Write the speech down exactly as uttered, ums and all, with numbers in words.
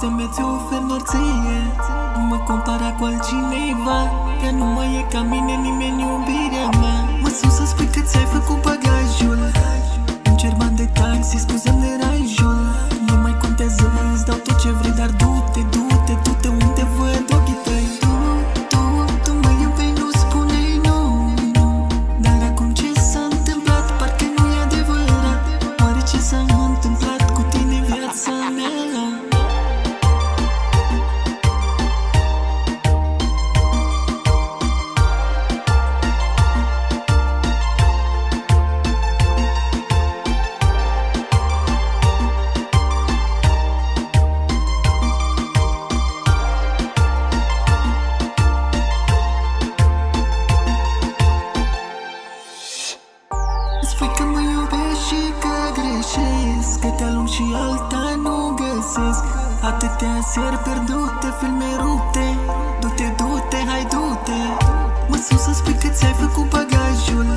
mea ți-o ofer norție. Nu mă compara cu altcineva, că nu mai e ca mine nimeni iubirea mea. Mă sun să spui că ți-ai făcut bagajul, îmi cer bani de taxi, scuză-mi de rajul. Nu mai contează, îți dau tot ce vrei, dar du-te, du-te, du-te unde văd ochii tăi. Tu, tu, tu mă iubeai, nu spune-i nu, nu. Dar acum ce s-a întâmplat, parcă nu e adevărat. Oare ce s-a întâmplat cu tine, viața mea? Spui că mă iubești și că greșesc, că te alung și alta nu găsesc. Atâtea seri pierdute, filme rupte. Du-te, du-te, hai du-te. Mă sun să spui că ți-ai făcut bagajul,